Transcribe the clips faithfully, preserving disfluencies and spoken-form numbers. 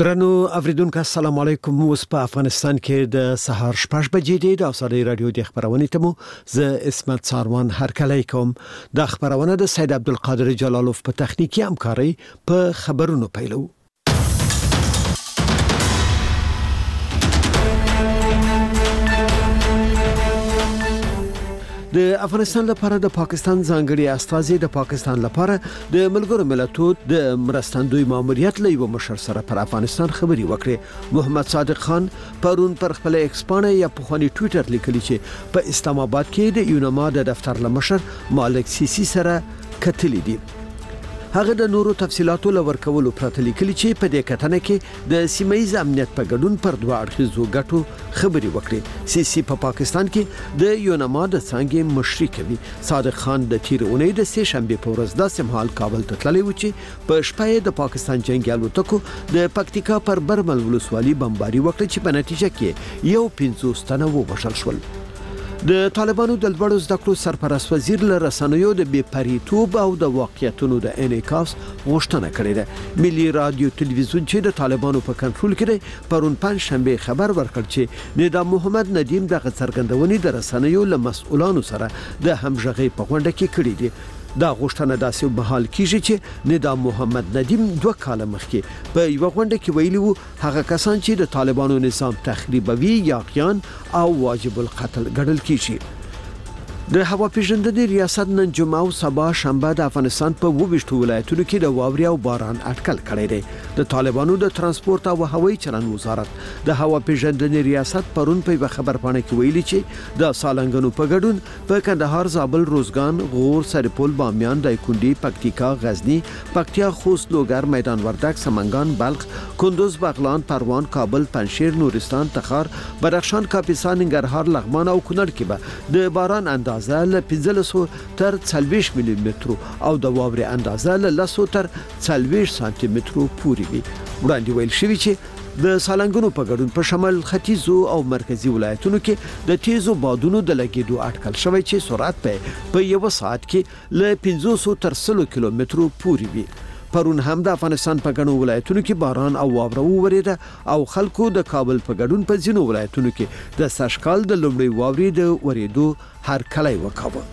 درنو اوریدونکو السلام علیکم. اوس په افغانستان کې د سهار شپږ بجې دي. د اوسنۍ رادیو د خبرونې ته مو زه اسمت ساروان هرکلی کوم. د خبرونه د سید عبدالقادر جلالوف په تخنیکی همکاري په خبرونو پیلو. د افغانستان لپاره د پاکستان ځانګړي استازي د پاکستان لپاره د ملګرو ملتونو د مرستندوی ماموریت له یو مشر سره پر افغانستان خبري وکړه. محمد صادق خان پرون پر خپل ایکس پاڼه یا په خوني ټوئیټر لیکلی چې په اسلام آباد کې د یونما د دفتر لمشر مالک سیسی سره کتلی دي. هغه د نورو تفصيلاتو لور کولو پرته لیکلي چې په دې کتنه کې د سیمایي امنیت په ګډون پر دوه اړخیزو ګټو خبري وکړي. سیسی په پاکستان کې د یونما د څنګه مشري کوي. صادق خان د تیر اونۍ د سه شنبه په ورځ د سمحال کابل ته تللی و چې په شپه د پاکستان جنگي الوتکو د پکتیکا پر برمل ولسوالۍ بمباري وکړه چې په نتیجه کې یو پنځوس تنه ووژل شول. د طالبانو د لوړو زده کړو سرپرست وزیر له رسنیو د بې پریتوب او د واقعیتونو د انعکاس غوښتنه کړې ده. ملي رادیو تلویزیون چې د طالبانو په کنټرول کې دی پرون پنځ شنبه خبر ورکړ چې نظام محمد ندیم دغه څرګندونې د رسنیو له مسؤلانو سره د همغږي په غونډه کې کړې دي. دا غوښتنه داسې بحال کیږي چې نظام محمد ندیم دوه کال مخکې په یو غونډه کې ویلي وو هغه کسان چې د طالبانو نظام تخریبوي یا غیان او واجب القتل ګڼل کیږي. د هوا پیژندنې ریاست نن جمعه او سبا شنبه د افغانستان په وبشتو ولایتونو کې د واوري او باران اټکل کړی دی. د طالبانو د ترانسپورت او هوایي چلند وزارت د هوا پیژندنې ریاست پرون په خبر پاڼه کې ویلي چې د سالنګونو په ګډون په کندهار، زابل، روزګان، غور، سرپل، بامیان، دایکنډي، پکتیکا، غزنی، پکتیا، خوست، لوګر، میدان وردګ، سمنګان، بلخ، کندوز، بغلان، پروان، کابل، پنجشیر، نورستان، تخار، بدخشان، کاپیسا، ننګرهار، لغمان او کونړ کې به د باران اندازه له پنځلس تر څلوېښت ملي مترو او د واوري اندازه له لس تر څلوېښت سانتي مترو پورې وي. وړاندې ویل شوی چې د سالنګونو په ګډون په شمال ختیځو او مرکزی ولایتونو کې د تیزو بادونو د لګیدو اټکل شوی چې سرعت په په یو ساعت کې له پنځوس تر سلو کیلومترو پورې وي. پرون هم د افغانستان په ګڼو ولایتونو کې باران او واوره وورېده او خلکو د کابل په ګډون په ځینو ولایتونو کې د سشکال د لومړي واورې د ورېدو هرکلی وکاوه.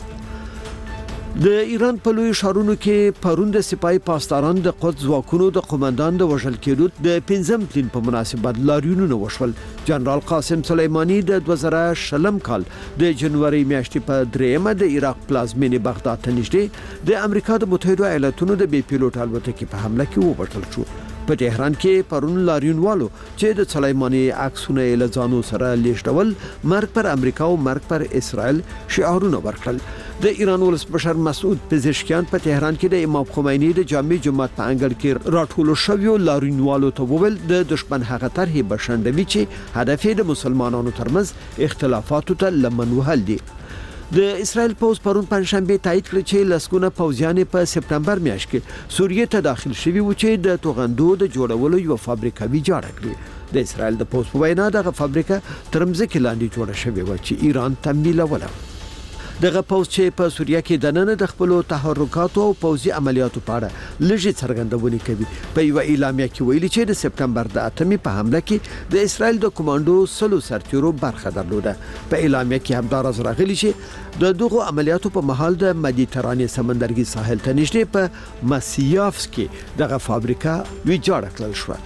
د ایران په لوی ښارونو کې پرون د سپای پاسداران د قدس ځواکونو د قومندان د وژل کېدو د پنځم تلین په مناسبت لاریونونه وشول. جنرال قاسم سلیمانی د دوه زره شلم کال د جنوري میاشتې په دریمه د عراق پلازمینې بغداد ته نږدې د امریکا د متحده ایالاتونو د بې پیلوټ الوتکې په حمله کې ووژل شو. په تهران کې پرون لاریونوالو چې د سلیمانی عکسونه له ځانو سره لیږدول مرګ پر امریکا او مرګ پر اسرائیل شعارونه ورکړل. د ایران ولسمشر مسعود پزشکیان په تهران کې د امام خمیني د جامع جماعت په انګړ کې راټول شویو لاریونوالو ته وویل د دشمن هغه طرحې بشندوي چې هدف یې د مسلمانانو ترمنځ اختلافاتو ته لمن وهل دي. د اسرائیل پوز پرون پنځشنبه تایید کړ چې لسګونه پوځیان په سپتمبر میاشت کې سوریه ته داخل شوي و چې د توغندو د جوړولو یو فابریکه ویجاړه کړې. د اسرائیل د پوز په وینا دغه فابریکه تر مځکې لاندې جوړه شوې و چې ایران تمویلوله. دغه پوز چې په سوریه کې د نن د خپل تحرکاتو او پوزي عملیاتو په اړه لږی څرګندونه کوي. په یو اعلامیه کې ویلي چې د سپتمبر د اتمې په حمله کې د اسرائیل د کمانډو سلو سرتیرو برخه درلوده. په اعلامیه کې هم دا راز راغلی چې د دغه عملیاتو په مهال د مدیترانې سمندرګي ساحل ته نږدې په مسیافس کې دغه فابریکه ویجاړه کړل شوه.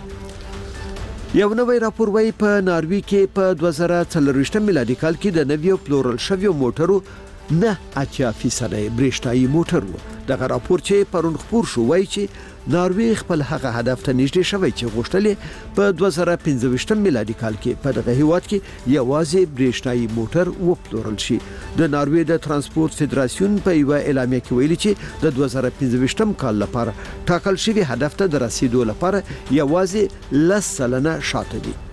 یو نوی راپور وايي په ناروی کې په دوه زره څلرویشتم میلادي کال کې د نویو پلورل شویو موټرو نه اتیا فیصد برېښنايي موټر وو. دغه راپور چې پرون خپور شو وایي چې ناروی خپل هغه هدف ته نږدې شوی چې غوښتل په دوه زره پنځه ویشتم میلادي کال کې په دغه هیواد کې یوازې برېښنايي موټر وپلورل شي. د ناروی د ترانسپورت فدراسیون په یو اعلامیه کې ویلي چې د دوه زره پنځه ویشتم کال لپاره ټاکل شوی هدف ته د رسیدو لپاره یوازې لس سلنه شاته دي.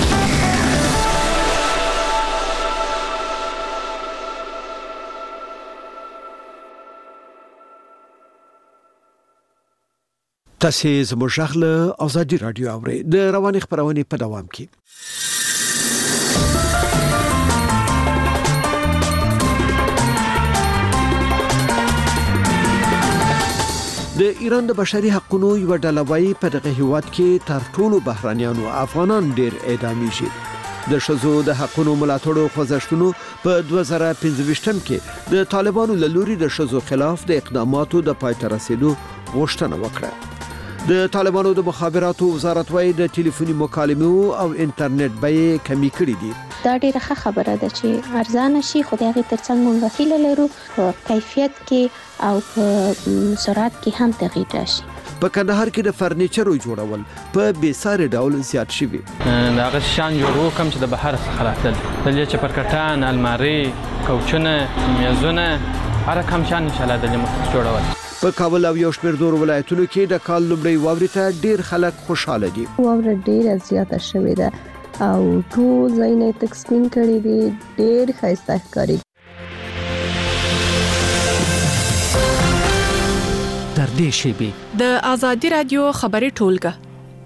تاسو زموږ غږ له ازادي رادیو اورئ. د رواني خبرونه په دوام کې د د ایران د بشري حقوقو یو ډله وايي په دغه هیواد کې تر ټولو بهرانيانو افغانان ډیر اعدامي شي. د شذو د حقوقو ملاتړو خوځښتونو په دوه زره پنځه کې د طالبانو له لوري د شذو خلاف د اقداماتو د پای ته رسیدو غوښتنه وکړه. د طالبانو د مخابراتو وزارت وايي د ټلیفوني مکالمو او انټرنیټ بیې کمی کړې دي. دا ډیره ښه خبره ده چې ارزانه شي، خو د هغې ترڅنګ موږ هیله لرو په کیفیت کې او په سرعت کې هم تغییر راشي. په کندهار کې د فرنیچرو جوړول په بیساري ډول زیات شوي. دا هغه شیان جوړو کوم چې د بهر څخه راتلل، دلته چپرکټان، الماري، کوچونه، میزونه، هر کوم شیان ان شاء الله د موږ جوړول. په کابل او یو شمېر نور ولایتونو کې د کال لومړۍ واورې ته ډیر خلک خوشاله دي. واوره ډیره زیاته شوې ده او ټول ځایونه تک سپین کړي دي، ډیر ښایسته ښکاري. تر دې شیبې د آزادي رادیو خبري ټولګه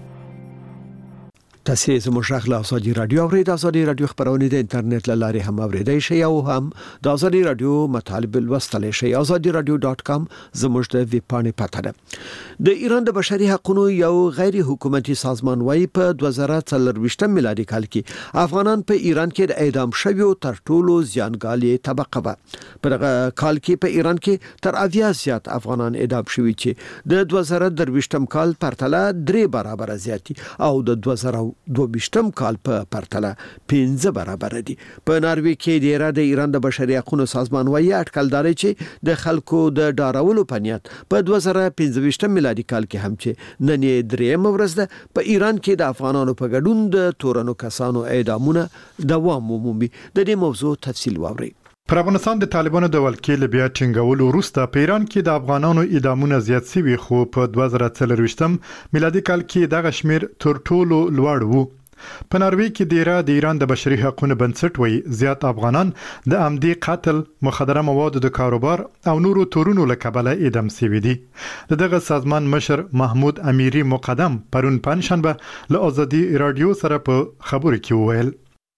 تاسو زموږ غږ له آزادي رادیو اورئ. د آزادي رادیو خبرونه د انټرنیټ له لارې هم اورېدای شئ او هم د آزادي رادیو مطالب لوستلی شئ. آزادي رادیو ډاټ کام زموږ د ویب پاڼې پته ده. د ایران د بشري حقوقو یو غیر حکومتي سازمان وايي په دوه زره څلور میلادي کال کې افغانان په ایران کې د اعدام شویو تر ټولو زیانګالي طبقه وه. په دغه کال کې په ایران کې تر اویا زیات افغانان اعدام شوي چې د دوه زره درویشتم کال پرتله درې برابر زیاتی او د دوه زره دوه کال په پرتله پنځه برابر دي. په ناروې کې د ایران د ایران د بشري حقوقو سازمان وايي اټکلداري چې د خلکو د ډارولو په نیت په دوه زره پنځه میلادي کال کې هم چې نن درېم ورځ ده په ایران کې د افغانانو په ګډون د تورنو کسانو اعدامونه دوام ومومي. د دې موضوع تفصیل واورئ. پر افغانستان د طالبانو د ولکې له بیا ټینګولو وروسته په ایران کې د افغانانو اعدامونه زیات شوي، خو په دوه زره څلور میلادي کال کې دغه شمیر تر ټولو لوړ وو. په ناروې کې د ایران د ایران د بشري حقوقو بنسټ وایي زیات افغانان د عمدي قتل، مخدره موادو د کاروبار او نورو تورونو له کبله اعدام شوي دي. دغه سازمان مشر محمود امیری مقدم پرون پنجشنبه له آزادي رادیو سره په خبرو کې وویل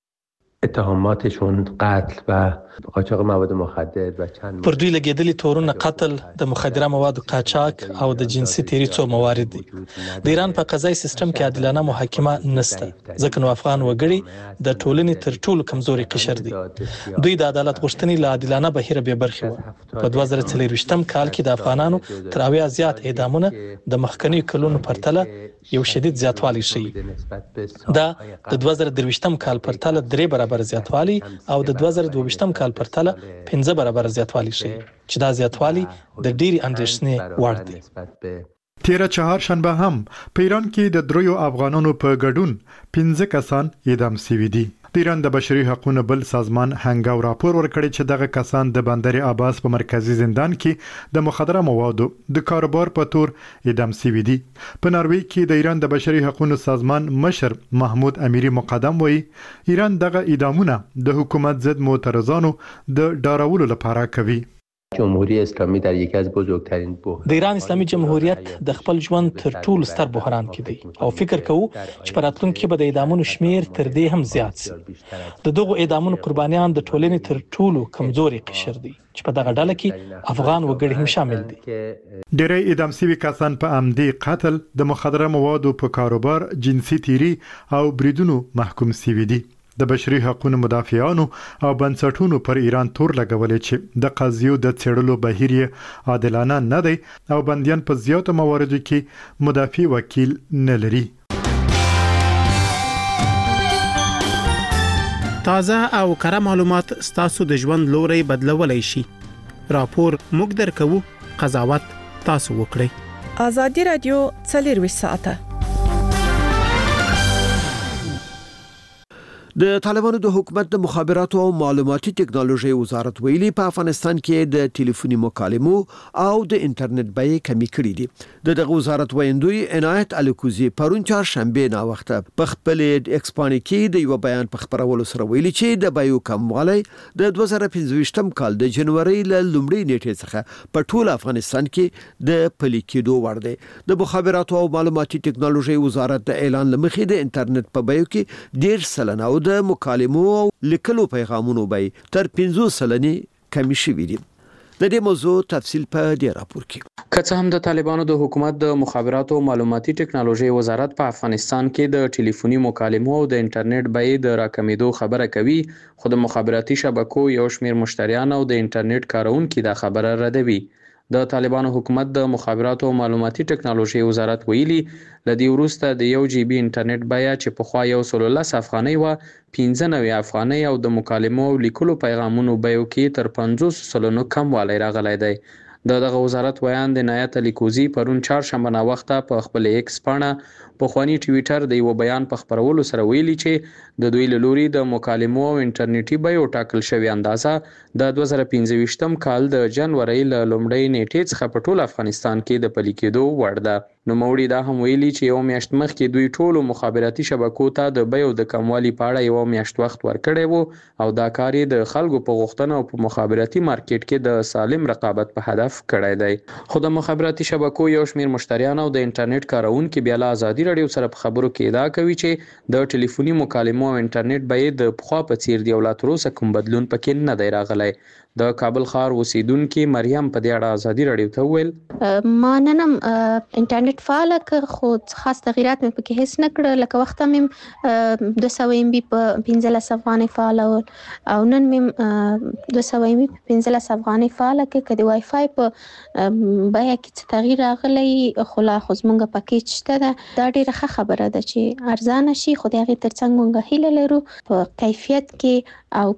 اتهاماتشون قتل و قاچاق مواد مخدر و چند پر دوی لګیدلي تورونه قتل، د مخدره موادو قاچاق او د جنسي تیری څو موارد دي. د ایران په قضایي سیستم کې عادلانه محاکمه نشته، ځکه نو افغان وګړي د ټولنې تر ټولو کمزوري قشر دي. دوی د عدالت غوښتنې له عادلانه بهیره به برخه وو. په دوه زره څلور کال کې د افغانانو تر اویا زیات اعدامونه د مخکنی کلونو پرتله یو شدید زیاتوالی شي. دا د دوه زره درویشتم کال پرتله درې برابر زیاتوالی او د دوه زره دوهویشتم کال پرتله پنځه برابر زیاتوالی شي، چې دا زیاتوالی د ډېری اندېښنې وړ دی. تیره چهارشنبه هم په ایران کې د دریو افغانانو په ګډون پنځه کسان اعدام شوي دي. د ایران د بشري حقوقو بل سازمان هنګاو راپور ورکړی چې دغه کسان د بندر عباس په مرکزی زندان کې د مخدره موادو د کاروبار په تور اعدام شوي دي. په ناروې کې د ایران د بشري حقوقو سازمان مشر محمود امیری مقدم وایي ایران دغه اعدامونه د حکومت ضد معترضانو د ډارولو لپاره کوي. جمهوری اسلامی در یکی از بزرگترین بحران د ایران اسلامي جمهوریت د خپل ژوند تر ټولو ستر بحران کې دی او فکر کوو چې په راتلونکي کې به د اعدامونو شمیر تر دې هم زیات شي. د دغو اعدامونو قربانیان د ټولنې تر ټولو کمزوري قشر دي، چې په دغه ډله کې افغان وګړي هم شامل دي. ډېری اعدام شوي کسان په عمدي قتل، د مخدره موادو په کاروبار، جنسي تیری او بریدونو محکوم شوي دي. د بشري حقوقو مدافعانو او بنسټونو پر ایران تور لګولې چې د قضیو د څېړلو بهیر یې عادلانه نه دی او بندیان په زیاتو مواردو کې مدافع وکیل نه لري. تازه او کره معلومات ستاسو د ژوند لوري بدلولای شي. راپور موږ درکو، قضاوت تاسو وکړئ. آزادي رادیو څلور ساعته. د طالبانو د حکومت د مخابراتو او معلوماتي ټکنالوژي وزارت ویلي په افغانستان کې د ټلیفوني مکالمو او د انټرنیټ بیې کمی کړې دي. د دغه وزارت ویندوی عنایت الکوزی پرون چهارشنبه نا وخت په خپل ایکس باندې کې د یو بیان په خبرولو سره ویلي چې د بیو کموالی د دوه زره پنځه کال د جنوري ل لومړۍ نیټې څخه په ټول افغانستان کې د پلي کېدو وړ دی. د مخابراتو او معلوماتي ټکنالوژي وزارت د اعلان لمخې د انټرنیټ په بیو کې ډیر سلنه د مکالمو او لیکلو پیغامونو به تر پنځه سلنې کمی شوي دي. د دې موضوع تفصیل په دې راپور کې. که څه هم د طالبانو د حکومت د مخابراتو او معلوماتي ټکنالوژي وزارت په افغانستان کې د ټلیفوني مکالمو او د انټرنیټ بیې د راکمېدو خبره کوي، خو د مخابراتي شبکو یو شمېر مشتریان او د انټرنیټ کارونکو دا خبره ردوي. د طالبانو حکومت د مخابراتو او معلوماتي ټکنالوژي وزارت ویلي لدی وروسته د یو جی بي انټرنیټ بیه چې په خوا یو سل لس افغانۍ و پنځه نوي افغانۍ او د مکالمو او لیکلو پیغامونو بیو کې تر پنځوس سلنو کم والی راغلی دی. د دغه وزارت ویان د عنایت لیکوزي پرون چهارشنبه ناوخته په خپل ایکس پاڼه په خواني ټویټر د یو بیان په خبرولو سره ویلي چې د دوی له لوري د مکالمو او انټرنیټي بیو ټاکل شوی اندازه د دوه زره پنځه ویشتم کال د جنوري له لومړۍ نیټې څخه په ټول افغانستان کې د پلي کېدو وړ ده. نو موري دا هم ویلي چې یو میاشت مخکې دوی ټولو مخابراتي شبکو ته د بیو د کموالي په اړه یو میاشت وخت ورکړی وو او دا کار د خلکو په غوښتنه او په مخابراتي مارکیټ کې د سالم رقابت په هدف کړی دی. خو د مخابراتي شبکو یو شمېر مشتریان او د انټرنیټ کارونکو بیا له ازادي رادیو سره په خبرو کې ادعا کوي چې د ټلیفوني مکالمو او انټرنیټ بیې د پخوا په څیر دی او لا تر اوسه کوم بدلون پکې نه دی راغلی. د کابل ښار اوسیدونکو مریم په دې اړه ازادي رادیو ته وویل ما نن انټرنیټ فعال ک خو خاص تغیرات مې پکې هیڅ نه کړل، لکه وخت مې دوه سوه ایم بي په پنځلس افغانۍ فعال او نن مې دوه سوه ایم بي په پنځلس افغانۍ فعال ک کدي وای فای په بیا کې تغییر راغلی خو لا خو زمونږ پکیج شته ده. دا ډیره ښه خبره ده چې ارزانه شي، خو د هغې ترڅنګ مونږ هیله لرو په کیفیت کې او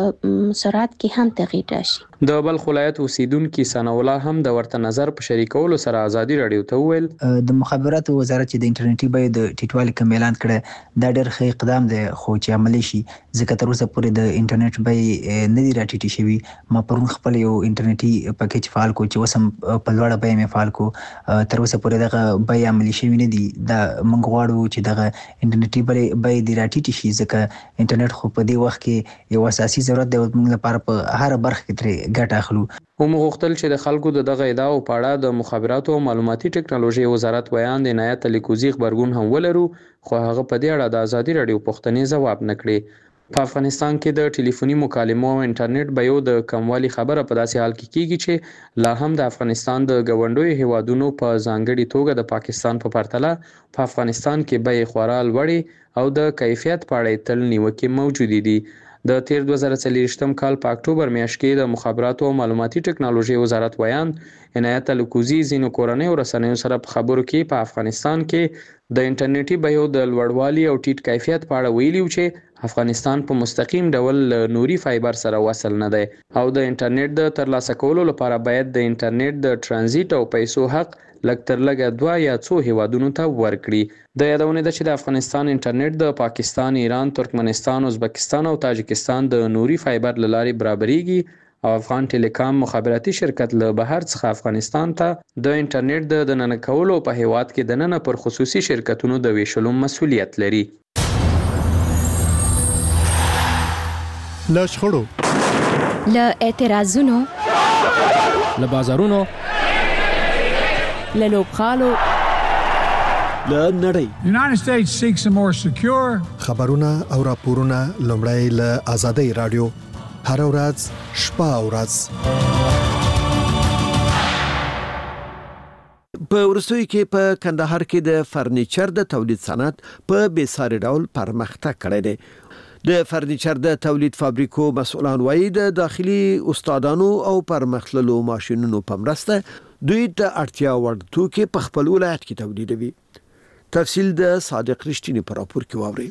په سرعت کې هم تغییر راشي. د بلخ ولایت اوسیدونکو ثنا الله هم د ورته نظر په شریکولو سره ازادي رادیو ته وویل د مخابراتو وزارت چې د انټرنیټي بیې د ټیټوالي کم اعلان کړی دا ډېر ښه اقدام دی، خو چې عملي شي ځکه تر اوسه پورې د انټرنیټ بیې نه دي راټیټې شوي. ما پرون خپل یو انټرنیټي پکیج فعال کو چې اوس هم په لوړه بیه مې فعال کو، تر اوسه پورې دغه بیې عملي شوي نه دي. دا موږ غواړو چې دغه انټرنیټي بیې دې راټیټې شي ځکه انټرنیټ خو په دې وخت کې یو اساسي ضرورت دی او موږ لپاره په هر برخه کې ترې ګټه اخلو. هم غوښتل چې د خلکو د دغه ادعاو په اړه د مخابراتو او معلوماتي ټکنالوژي وزارت ویان د عنایت لیکوزي خبرګون هم ولرو، خو هغه په دې اړه د ازادي رادیو پوښتنې ځواب نه کړې. په افغانستان کې د ټلیفوني مکالمو او انټرنیټ بیو د کموالي خبره په داسې حال کې کیږي چې لا هم د افغانستان د ګاونډیو هیوادونو په ځانګړي توګه د پاکستان په پرتله په افغانستان کې بیې خورا لوړې او د کیفیت په اړه تل نیوکې موجودې دي. د تیر دوه زره څلوېښتم کال په اکتوبر میاشت کې د مخابراتو او معلوماتي ټکنالوژي وزارت ویان عنایت لیکوزي ځینو کورنیو رسنیو سره په خبرو کې په افغانستان کې د انټرنیټي بیو د لوړوالي او ټیټ کیفیت په اړه ویلي چې افغانستان په مستقیم ډول نوري فایبر سره وصل نه دی او د انټرنیټ د ترلاسه کولو لپاره باید د انټرنیټ د ترانزیت او پیسو حق لږ تر لږه دوه یا څو هیوادونو ته ورکړي. د یادونه ده چې د افغانستان انټرنیټ د پاکستان، ایران، ترکمنستان، ازبکستان او تاجکستان د نوري فایبر له لارې برابرېږي او افغان ټیلیکام مخابراتي شرکت له بهر څخه افغانستان ته د انټرنیټ د دننه کولو په هیواد کې دننه پر خصوصي شرکتونو د ویشلو مسؤلیت لري. له شخړو، له اعتراضونو، له بازارونو، له لوبغالو، له نړۍ United States seeks a more secure خبرونه او راپورونه لومړی له ازادي رادیو هر ورځ شپه او ورځ په ورسوي کې په کندهار کې د فرنیچر د تولید صنعت په بیساري ډول پرمختګ کړی دی. د فرنیچر د تولید فابریکو مسؤلان وایي د داخلي استادانو او پرمختللو ماشينونو په مرسته دوی د اړتیا وړ توکي په خپل ولایت کې تولیدوي. تفصیل د صادق رښتینی په راپور کې واوري.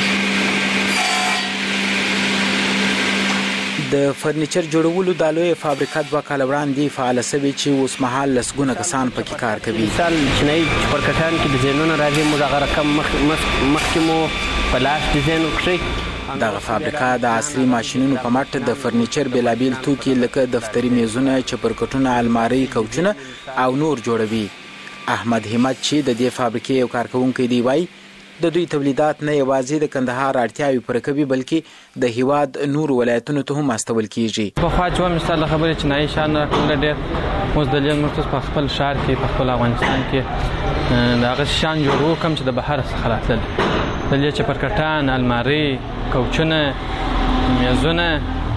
د فرنیچر جوړولو د لوی فابریکه دوه کال وړاندې فعال شوی چې اوس مهال لسګونه کسان پکې کار کوي. مثال چینایي شرکتان کې ډیزاینونه راځي، موږ هغه رقم مخ مخکې مو په لاس ډیزاین وکړي. دغه فابریکه د عصري ماشينونو په مټ د فرنیچر بلابل توکي لکه دفتري میزونه، چپرکټونه، المارۍ، کوچونه او نور جوړوي. احمد همت چې د دې فابریکې یو کارکونکو دی وایي د دوی تولیدات نه یوازې د کندهار اړتیاوي پوره کوي بلکې د هیواد نور ولایتونو ته هم استول کیږي. په خوا چې مثال خبرې چې نای شان راکړل ډېر اوس د لیل مرتض په خپل شهر کې په خپل افغانستان کې دا غش شان جوړو کوم چې د بهر څخه راتلل د لیل چپرکټان، المارۍ، کوچونه، میزونه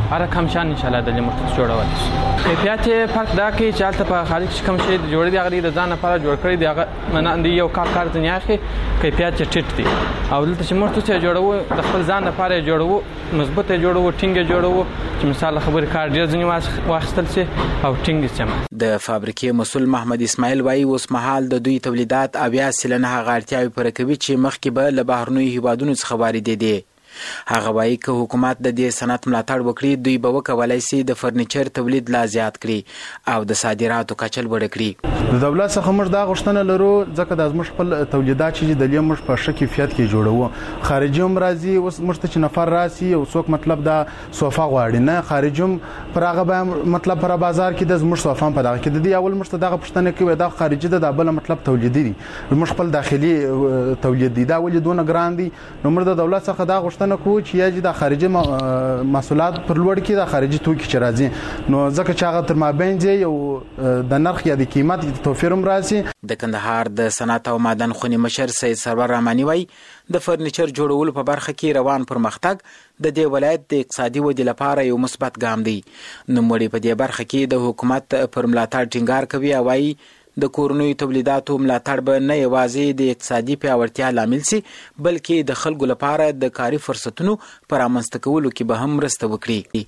هر کم شان ان شاء الله د مرتد جوړول شي. کیفیت فرق دا کې چې حالت په خارج کم شي جوړ دي هغه د ځان لپاره جوړ کړی دی هغه من اندي یو کار کار دنیا کې کیفیت ټیټ دي او دلته چې مرتد جوړو د خپل ځان لپاره جوړو مضبوطه جوړو ټینګه جوړو چې مثال خبرې کار ډیر ځنی واخستل شي او ټینګ شي. د فابریکې مسول محمد اسماعیل وایي اوس مهال د دوی تولیدات اویا سلنه هغه اړتیاوې پوره کوي چې مخکې به له بهرنیو هیوادونو څخه واردېدې دي. هغه وایي که حکومت د دې صنعت ملاتړ وکړي دوی به وکولای شي د فرنیچر تولید لا زیات کړي او د صادراتو کچه لوړه کړي. د دولت څخه موږ دا غوښتنه لرو ځکه د زموږ خپل تولیدات چې د لیم موږ په ښه کیفیت کې جوړو. خارجي هم راځي اوس موږ ته چې نفر راسي او څوک مطلب دا صوفه غواړي نه خارجي هم پر هغه به مطلب پر بازار کې د زموږ صوفه په دغه کې د دې اول موږ ته دغه پښتنه کوي دا خارجي د بل مطلب تولیدي دي موږ خپل داخلي تولید دي دا ولې دونه ګران دي نو موږ د دولت څخه دا غوښتنه کوو چې یا د خارجي محصولات پر لوړ کې د خارجي توکي چې راځي نو ځکه چې هغه تر مابین دی یو د نرخ یا د قیمت توفیر هم راځي. د کندهار د صنعت او معدن خونې مشر سید سرور رحماني وایي د فرنیچر جوړولو په برخه کې روان پرمختګ د دې ولایت د اقتصادي ودې لپاره یو مثبت ګام دی. نوموړي په دې برخه کې د حکومت پر ملاتړ ټینګار کوي او وایي د کورنیو تولیداتو ملاتړ به نه یوازې د اقتصادي پیاوړتیا لامل شي بلکې د خلکو لپاره د کاري فرصتونو پر رامنځته کولو کې به هم مرسته وکړي.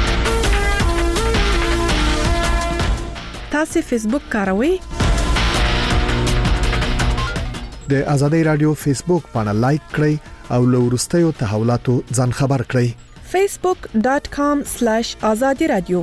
تاسو فیسبوک کاروئ؟ د آزادۍ رادیو فیسبوک باندې لایک کړئ او له وروستیو تحولاتو ځان خبر کړئ. فیسبوک ډاٹ کام سلیش آزادي رادیو.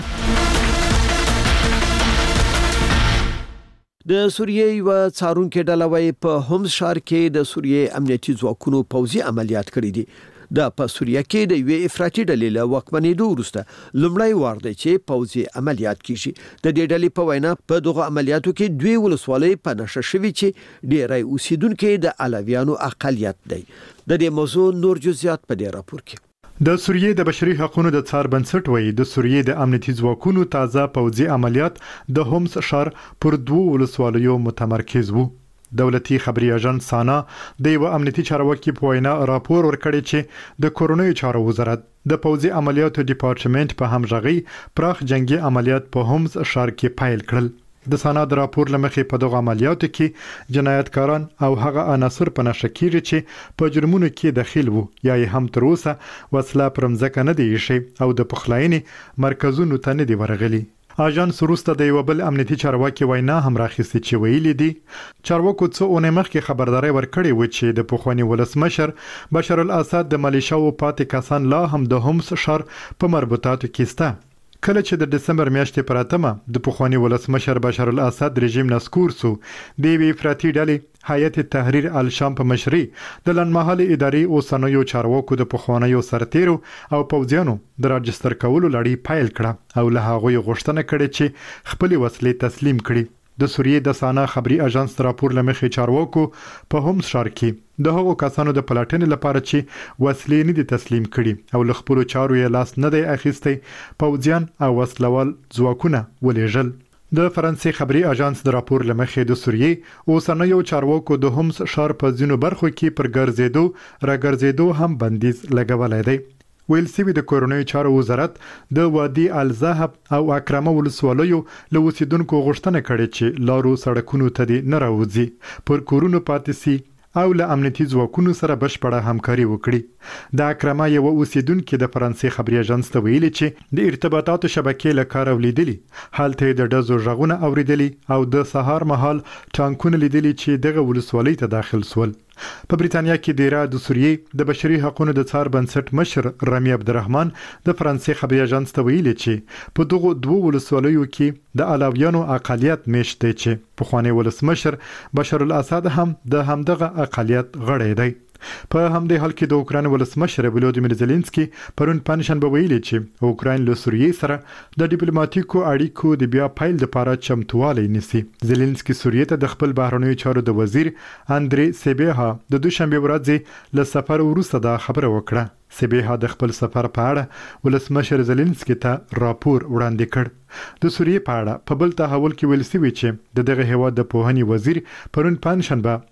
د سوریې یو څارونکو ډله وايي په هومس ښار کې د سوریې امنیتي ځواکونو پوځي عملیات کړي دي. د په سوریه کې د یو افراطي ډلې له واکمنېدو وروسته لومړی وار دی چې پوځي عملیات کیږي. د دې ډلې په وینا په دغه عملیاتو کې دوی ولسوالۍ په نشه شوي چې ډېری اوسیدونکو د علویانو اقلیت دی. د دې موضوع نور جزئیات په دې راپور کې. د سوریې د بشري حقوقو د څار بنسټ وایي د سوریې د امنیتي ځواکونو تازه پوځي عملیات د هومس ښار پر دوه ولسوالیو متمرکز وو. دولتي خبري اژانس سانا د یو امنیتي چارواکي په وینا راپور ورکړی چې د کورونی چارو وزارت د پوځي عملیاتو ډپارټمنټ په همغږي پراخ جنگي عملیات په هومس ښار کې پیل کړل. د سانا د راپور لمخې په دغه عملیاتو کې جنایتکاران او هغه عناصر په نشه کېږي چې په جرمونو کې دخیل وو یا یې هم تر اوسه وسله پر مځکه نه دی ایښې او د پخلاینې مرکزونو ته نه دی ورغلي. اژانس وروسته د یو بل امنیتي چارواکي وینا هم راخیستې چې ویلي دي چارواکو څو اونۍ مخکې خبرداري ورکړې و چې د پخواني ولسمشر بشار الاسد د مالیشاو پاتې کسان لا هم د هومس ښار په مربوطاتو کې سته. کله چې د دسمبر میاشتې پر اتمه د پخواني ولسمشر بشار الاسد رژیم نسکور سو د وی افراطي ډلې هیئت تحریر الشام په مشري د لنډمهالي ادارې اوسنیو چارواکو د پخوانیو سرتیرو او پوځیانو د راجستر کولو لړۍ پیل کړه او له هغوی غوښتنه کړې چې خپل وسلې تسلیم کړي. د سوریې د سانا خبري اژانس راپور لمخې چارواکو په هومس ښار کې د هغو کسانو د پلاټنې لپاره چې وسلې نه دي تسلیم کړي او له خپل چارو یې لاس نه دی اخیستی پوځیان او وسلوال ځواکونه ولېږل. د فرانسې خبري اژانس د راپور لمخې د سوریې اوسنیو چارواکو د هومس ښار په ځینو برخو کې پر ګرځېدو راګرځېدو هم بندیز لګولای دی. ویل سوي د کورنیو چارو وزارت د وادي الزهب او اکرمه ولسوالیو له اوسیدونکو غوښتنه کړې چې لارو سړکونو ته دې نه راوځي پر کورونو پاتې سي او له امنیتي ځواکونو سره بشپړه همکاري وکړي. د اکرمه یو اوسیدونکو د فرانسې خبري اژانس ته ویلي چې د ارتباطاتو شبکې له کار ولیدلي حالته د ډزو ژغونه اوریدلي او د سهار مهال ټانکونه لیدلي چې دغه ولسوالۍ ته داخل سول. په بریتانیا کې د را د سوریې د بشري حقوقو د څار بنسټ مشر رامي عبدالرحمن د فرانسې خبري اژانس ته ویلي چې په دغه دوه ولسوالیو کې د علاویانو اقلیت مشت دی چې پخوانی ولسمشر بشار الاسد هم د همدغه اقلیت غړی دی. په همدې حال کې د اوکراین ولسمشر ولودیمیر زيلنسکي پرون پنځشنبه ویلي چې اوکراین له سوریې سره د ډیپلوماټیکو اړیکو د بیا پیل لپاره چمتووالی نیسي. زيلنسکي سوریې ته د خپل بهرنیو چارو د وزیر اندري سیبیها د دوشنبه ورځ له سفر وروسته دا خبره وکړه. سیبیها د خپل سفر په اړه ولسمشر زيلنسکي ته راپور وړاندې کړ. د سوریې په اړه په بل تحول کې ویل شوی چې د دغه هیواد د پوهنې وزیر پرون پنځشنبه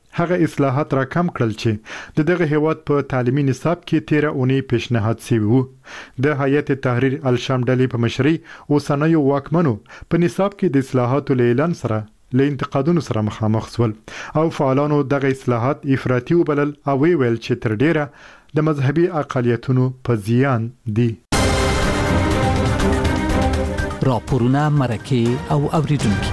هغه اصلاحات را کم کړل چې د دغه هیواد په تعلیمي نصاب کې تیره اونۍ پیشنهاد شوی وو. د هیئت تحریر الشام ډلې په مشرۍ اوسنیو واکمنو په نصاب کې د اصلاحاتو اعلان سره له انتقادونو سره مخامخ شول او فعالانو دغه اصلاحات افراطي وبلل او ویل چې تر ډیره د مذهبي اقالیتونو په زیان دي. راپورونه مرکه او اوریدونکو.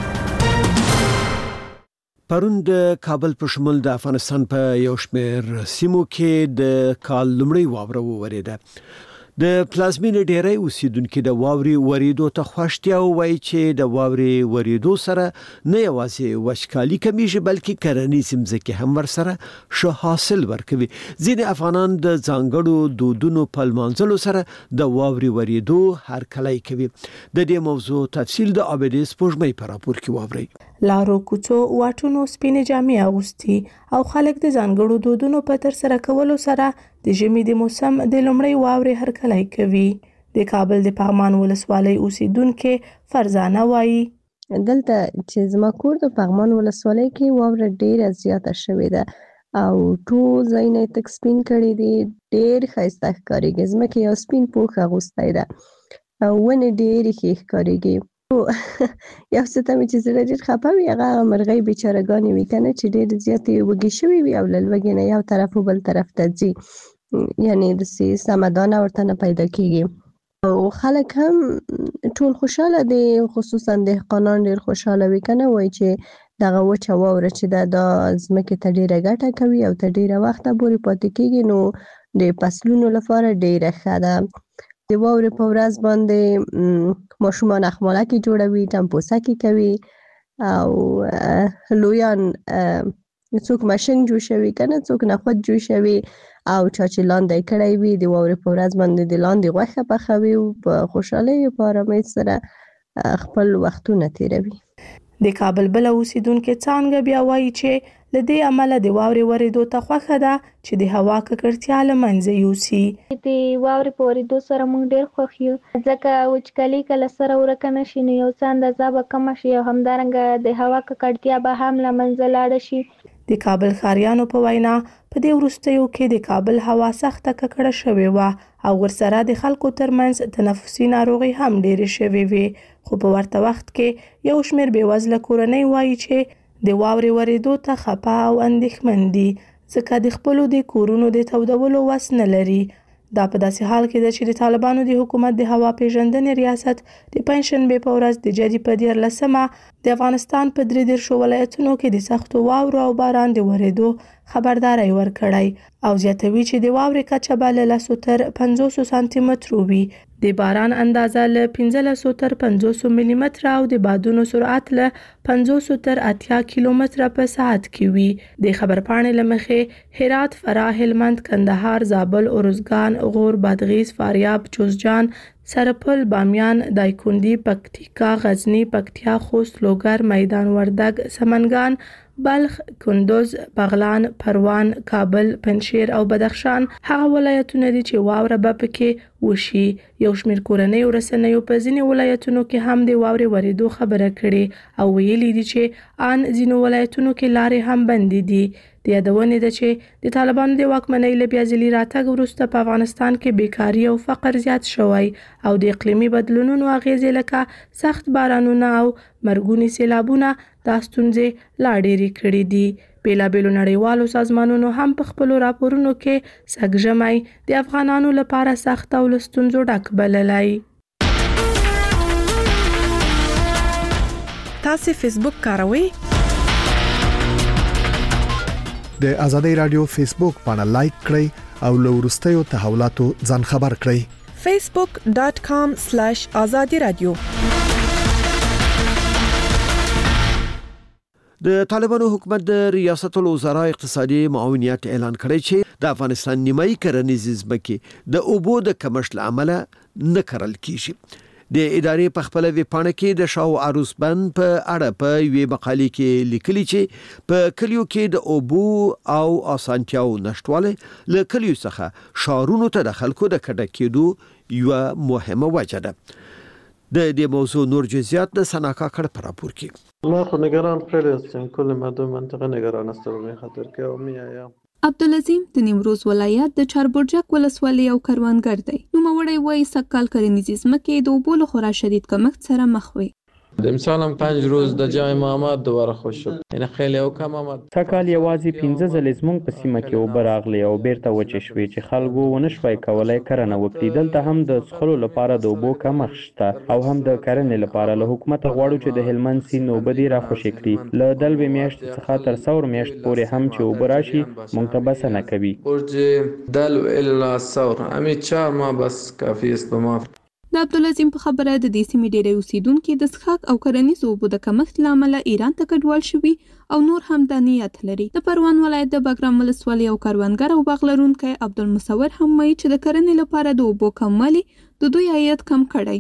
پرون د کابل په شمول د افغانستان په یو شمېر سیمو کې د کال لومړی واوره وورېده. د پلازمینې ډیری اوسیدونکو د واوري وریدو ته خوشتیا وایي چې د واوري وریدو سره نه یوازې وچکالي کمیږي بلکې کرنیز ځمکې هم ورسره ښه حاصل ورکوي. ځینې افغانان د ځانګړو دودونو په لمانځلو سره د واوري وریدو هرکلی کوي. د دې موضوع تفصیل د عابدې سپوږمۍ په راپور کې واورئ. لارو کوڅو واټونو سپینې جامې اغوستي او خلک د ځانګړو دودونو په تر سره کولو سره د ژمي د موسم د لومړۍ واورې هرکلی کوي. د کابل د پغمان ولسوالۍ اوسیدونکو فرزانه وایي دلته چې زما کور د پغمان ولسوالۍ کې واوره ډیره زیاته شوې ده او ټول ځایونه تک سپین کړي دي. ډیر ښایسته ښکارېږي. ځمکې یو سپین پوښ اغوستی ده او ونې ډیرې ښې ښکارېږي. یو څه ته مې چې زړه ډېر خفه وي هغه مرغۍ بیچارهګانې وي که نه چې ډېرې زیاتې وږې شوې وي او له لوږې نه یو طرف و بل طرف ته ځي، یعنې داسې سمدانه ورته نه پیدا کېږي او خلک هم ټول خوشحاله دي، خصوصا دهقانان ډېر خوشحاله وي که نه. وایي چې دغه وچه واوره چې ده دا ځمکې ته ډېره ګټه کوي او تر ډېره وخته پورې پاتې کېږي، نو د فصلونو لپاره ډېره ښه ده. د واورې په ورځ باندې ماشومان اخمالکې جوړوي، ټمپوسکې کوي او لویان څوک مشنګ جوشوي که نه، څوک نخود جوشوي او چا چې لاندی کړی وي د واورې په ورځ باندې د لاندې غوښه پخوي او په خوشحالۍ او په ارامۍ سره خپل وختونه تیروي. د کابل بل اوسیدونکو څانګه بیا وایي چې له دې امله د واورې ورېدو ته خوښه ده چې د هوا ککړتیا له منځه یوسي. د واورې په ورېدو سره موږ ډېر خوښ یو، ځکه وچکالي که له سره ورکه نه شي نو یو څه اندازه به کمه شي او همدارنګه د هوا ککړتیا به هم له منځه لاړه شي. د کابل ښاریانو په وینا په دې وروستیو کې د کابل هوا سخته ککړه شوې وه او ورسره د خلکو ترمنځ تنفسي ناروغۍ هم ډېرې شوې وې. خو په ورته وخت کې یو شمېر بېوزله کورنۍ وایي چې د واورې ورېدو ته خفه او اندېښمن دي ځکه د خپلو د کورونو د تودولو وس نه لري. دا په داسې حال کې ده چې د طالبانو د حکومت د هوا پیژندنې ریاست د پنجشنبې په ورځ د جدي په دیارلسمه د افغانستان په درې دېرشو ولایتونو کې د سختو واورو او باران د ورېدو خبرداری ورکړی او زیاتوي چې د واورې کچه به له لسو تر پنځوسو سانتي مترو وي، د باران اندازه له پنځلسو تر پنځوسو ملي متره او د بادونو سرعت له پنځوسو تر اتیا کیلومتره په ساعت کې وي. د خبرپاڼې له مخې هرات، فراه، هلمند، کندهار، زابل، ارزګان، غور، بادغیس، فاریاب، جوزجان، سرپل، بامیان، دایکنډي، پکتیکا، غزني، پکتیا، خوست، لوګر، میدان وردګ، سمنګان، بلخ، کندوز، بغلان، پروان، کابل، پنجشیر او بدخشان هغه ولایتونه دي چې واوره به پکې وشي. یو شمېر کورنۍ او رسنیو په ځینې ولایتونو کې هم د واورې ورېدو خبره کړې او ویلي دي چې ان ځینو ولایتونو کې لارې هم بندې دي. د یادونې ده چې د طالبانو د واکمنۍ له بیا ځلي راتګ وروسته په افغانستان کې بیکاري او فقر زیات شوی او د اقلیمي بدلونونو اغیزې لکه سخت بارانونه او مرګوني سیلابونه دا ستونزې لا ډېرې کړې دي. بیلابیلو نړیوالو سازمانونو هم په خپلو راپورونو کې سږ ژمی د افغانانو لپاره سخت او له ستونزو ډک بللی. تاسو فیسبوک کاروئ؟ د ازادي رادیو فیسبوک پاڼه لایک کړئ او له وروستیو تحولاتو ځان خبر کړئ. فیسبوک ډاٹ کام سلیش آزادي رادیو. د طالبانو حکومت د ریاست الوزرا اقتصادي معاونیت اعلان کړی چې د افغانستان نیمایي کرنیز ځمکې د اوبو د کمښت له امله نه کرل کیږي. د ادارې په خپل ویبپاڼه کې د شاو عروس بند په اړه په یوې مقالې کې لیکلي چې په کلیو کې د اوبو او اسانتیاو نشټواله له کلیو څخه شهرونو ته د خلکو د کډه کېدو یو مهمه وجه ده. د دې موضوع نور جزئیات د سناکا کړه پر راپور کې. ما خو نگران خیلی هستیم، کل مردم منطقه نگران است به خاطر که میایم. عبدالعظیم د نیمروز ولایت د چاربرجک ولسوالۍ یو کروندګر دی. نوموړی وایي سږکال کرنیزې ځمکې د اوبو له خورا شدید کمښت سره مخ وي. امسال هم پنج روز د جای ما آمد دوباره خوش شد، یعنی خیلی او کم آمد. سږکال یوازې پنځه ځلې زموږ په سیمه کې اوبه راغلې او بیرته وچې شوې چې خلکو ونه شوای کولی کرنه وکړي. دلته هم د څښلو لپاره د اوبو کمښت شته او هم د کرنې لپاره له حکومته غواړو چې د هلمند سیند اوبه دې راخوشې کړي. له دلبې میاشتې څخه تر ثور میاشت پورې هم چې اوبه راشي موږ ته بسنه کوي. برج دلو الا ثور همین چهار ماه بس کافی است به ما. د عبدالعظیم په خبره د دې سیمې ډېری اوسیدونکي د څښاک او کرنیزو اوبو د کمښت له امله ایران ته کډوال شوي او نور هم دا نیت لري. د پروان ولایت د بګرام ولسوالۍ یو کروندګر او باغ لرونکی عبدالمصور هم وایي چې د کرنې لپاره د اوبو کموالی د دوی عاید کم کړی.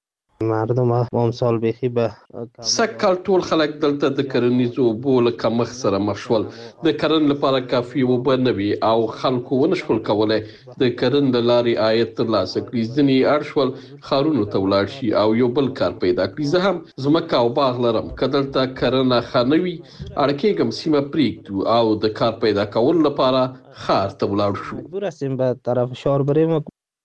مردم امسال بیخی به سږکال ټول خلک دلته د کرنیزو اوبو له کمښت سره مخ شول. د کرنې لپاره کافي اوبه نه وي او خلکو ونه شول کولی د کرنې له لارې عاید ترلاسه کړي. ځینې اړ شول ښارونو ته ولاړ شي او یو بل کار پیدا کړي. زه هم ځمکه او باغ لرم، که دلته کرنه ښه نه وي اړ کېږم سیمه پرېږدو او د کار پیدا کولو لپاره ښار ته ولاړ شو. مجبور هستیم به طرف شهر بریم.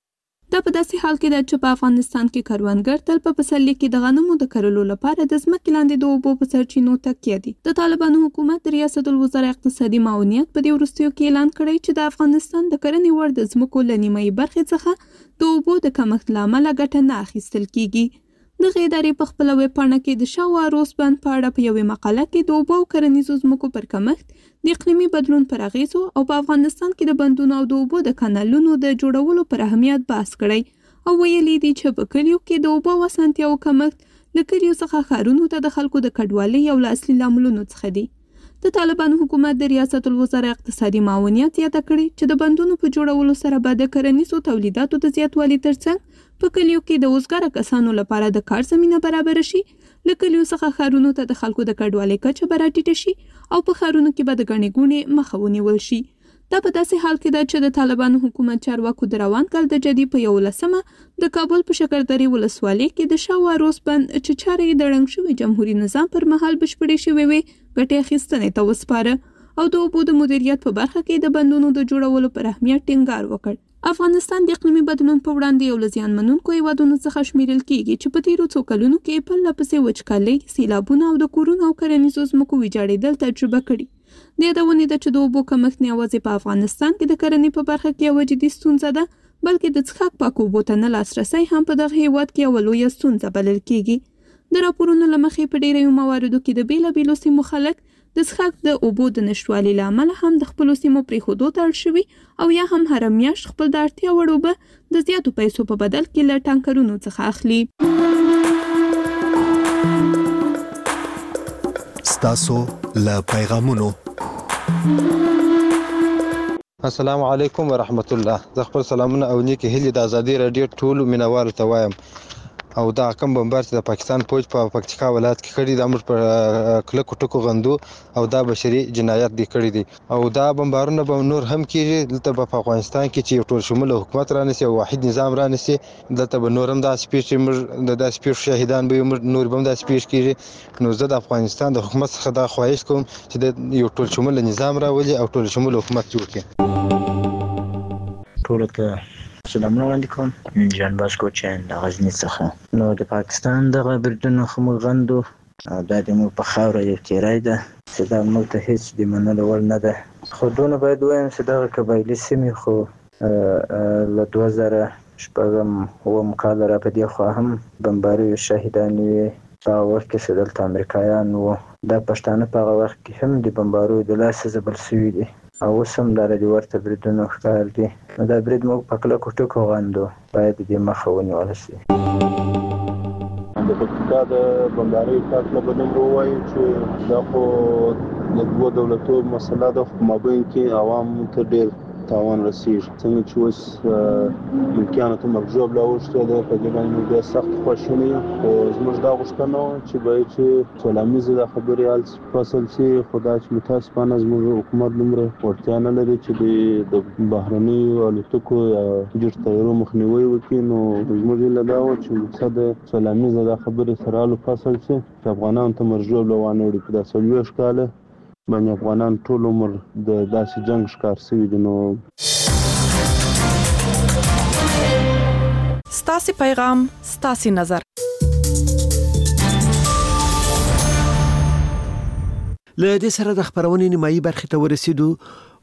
دا په داسې حال کې ده چې په افغانستان کې کروندګر تل په پسرلي کې د غنمو د کرلو لپاره د ځمکې لاندې د اوبو په سرچینو تکیه دي. د طالبانو حکومت د ریاست الوزرا اقتصادي معاونیت په دې وروستیو کې اعلان کړی چې د افغانستان د کرنې وړ د ځمکو له نیمایي برخې څخه د اوبو د کمښت له امله ګټه نه اخیستل کیږي. دغه ادارې په خپله ویبپاڼه کې د شاه و عروس بند په اړه په یوې مقاله کې د اوبو او کرنیزو ځمکو پر کمښت، د اقلیمي بدلون پر اغیزو او په افغانستان کې د بندونو او د اوبو د کانالونو د جوړولو پر اهمیت بحث کړی او ویلي دي چې په کلیو کې د اوبو او اسانتیاوو کمښت له کلیو څخه ښارونو ته د خلکو د کډوالۍ یو له اصلي لاملونو څخه دي. د طالبانو حکومت د ریاست الوزرا اقتصادي معاونیت یاده کړې چې د بندونو په جوړولو سره به د کرنیزو تولیداتو د زیاتوالي ترڅنګ په کلیو کې د اوزګاره کسانو لپاره د کار زمینه برابر شي، له کلیو څخه ښارونو ته د خلکو د کډوالۍ کچه به راټیټه شي او په ښارونو کې به د ګڼې ګوڼې مخه ونیول شي. دا په داسې حال کې ده چې د طالبانو حکومت چارواکو د روان کال د جدي په یولسمه د کابل په شکردرې ولسوالۍ کې د شاه و عروس بند چې چارې یې د ړنګ شوي جمهوري نظام پر مهال بشپړې شوې وې ګټې اخیستنې ته وسپاره او د اوبو د مدیریت په برخه کې د بندونو د جوړولو پر اهمیت ټینګار وکړ. افغانستان د اقلیمي بدلون په وړاندې یو له زیانمنونکو هیوادونو څخه شمیرل کیږي چې په تیرو څو کلونو کې پرله پسې وچکالۍ، سیلابونه او د کورونو او کرنیزو ځمکو ویجاړېدل تجربه کړي. د یادونې ده چې د اوبو کمښت نه یوازې په افغانستان کې د کرنې په برخه کې یوه جدي ستونزه ده، بلکې د څښاک پاکو اوبو ته نه لاسرسی هم په دغه هیواد کې یوه لویه ستونزه بلل کیږي. د راپورونو له مخې په ډیرو مواردو کې د بیلابیلو سیمو خلک د څښاک د اوبو د نشتوالي له امله هم د خپلو سیمو پرېښودو ته اړ شوي او یا هم هره میاشت خپل د اړتیا وړ اوبه د زیاتو پیسو په بدل کې له ټانکرونو څخه اخلي. ستاسو له پیغامونو. السلام علیکم ورحمت الله. زه خپل سلامونه او نیکې هیلې د ازادي راډیو ټولو مینوالو ته وایم او دا کم بمبار چې د پاکستان پوج په پکتیکا ولایت کې کړی د امر پر کلکو ټکو غندو او دا بشري جنایت دی کړی دي او دا بمبارونه به نور هم کیږي. دلته په افغانستان کې چې ټول شموله حکومت رانیسي او واحد نظام رانیسي، دلته به نور هم دا سپیش موږ د داس پیښ شهیدان به موږ نور به هم دا سپیش کیږي. نو زه د افغانستان د حکومت څخه دا خواهش کوم چې د یو ټول شموله نظام راولي او ټول شموله حکومت جوړ کړي. ټول ته سلامونه وړاندې کوم، جان باسکو چین د غزني څخه. نو د پاکستان دغه بریدونو خو موږ غندو او دا د موږ په خاوره یو تیری ده چې دا موږ ته هېڅ د منلو وړ نه ده. خو دونه باید ووایم چې دغه قبایلي سیمې خو له دوه زره شپږم اووم کال را په دې خوا هم بمباریو شهیدانې وې. په هغه وخت کې چې دلته امریکایان وو، دا پښتانه په هغه وخت کې هم د بمباریو د لاسه ځپل شوي دي او اوس هم دا د ورته بریدونو ښکار دي. نو دا برید موږ په کلکو ټکو غندو، باید د دې مخه ونیول شي. د پکتیکا د بمباریو په اړه به دومره ووایو چې دا خو د دوو دولتو مسله ده، په مابین کې عوامو ته ډېر تاوان رسیږي. څنګه چې اوس ملکیانو ته مرګ ژوبله اوښتې ده، په دې باندې موږ ډېر سخت خواشیني یو. خو زموږ دا غوښتنه وه چې باید چې سولامیزه دا خبرې حل فصل شي، خو دا چې متاسفانه زموږ حکومت دومره وړتیا نه لري چې د بهرنیو الوتکو یا جټ طیارو مخنیوی وکړي. نو زموږ هیله دا وه چې مقصد سولامیزه دا خبرې سره حل فصل شي، چې افغانانو ته مرګ ژوبله وانه وړي. په دا څلوېښت کاله باندې افغانان ټول عمر د داسې جنګ ښکار شوي دي. نو ستاسو پیغام ستاسو نظر. له دې سره د خبرونې نیمایي برخې ته ورسېدو.